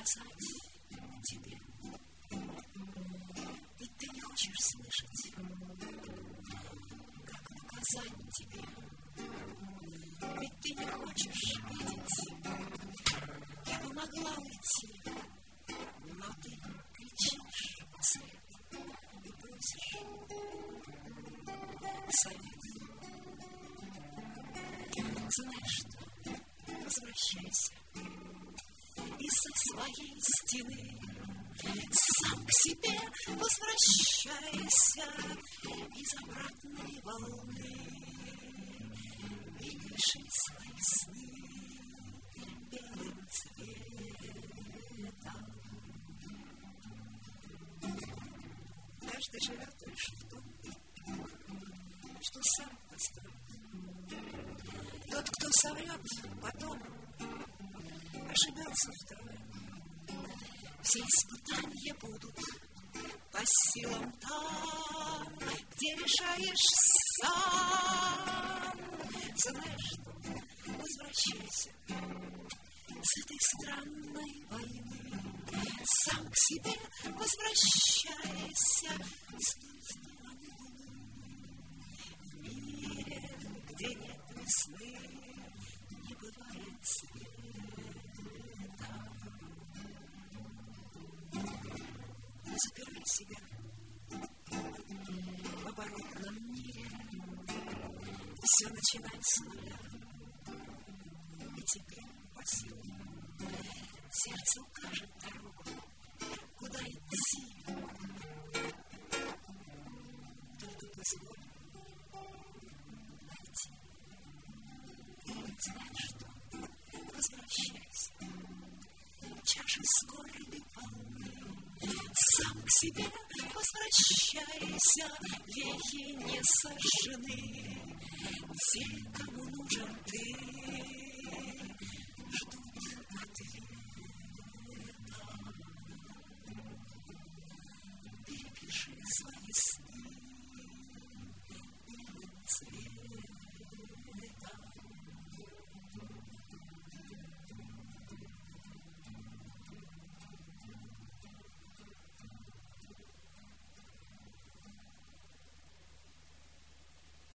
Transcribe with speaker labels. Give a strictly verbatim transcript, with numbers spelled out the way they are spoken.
Speaker 1: сказать тебе? Ведь ты не хочешь слышать. Как наказать тебе? Ведь ты не хочешь видеть. Я бы могла уйти, но ты кричишь вслед и просишь совет. Знаешь что? Возвращайся из-за своей стены. Сам к себе возвращайся из обратной волны. И лиши свои сны белым цветом. Каждый живет лишь в том, что сам построил. Тот, кто соврет, потом ошибется втрое. Все испытания будут по силам там, где решаешь сам. Знаешь что? Возвращайся с этой странной войны. Сам к себе возвращайся с той стороны луны. В мире, где нет весны, не бывает света. Запирай себя в оборотном мире. Все начинать с нуля. И тебе по силам сердце укажет дорогу, куда идти. Только позволь найти. Знаешь что? Возвращайся. Чаши с горной волны. Сам к себе возвращайся. Вехи не сожжены. Те, кому нужен ты.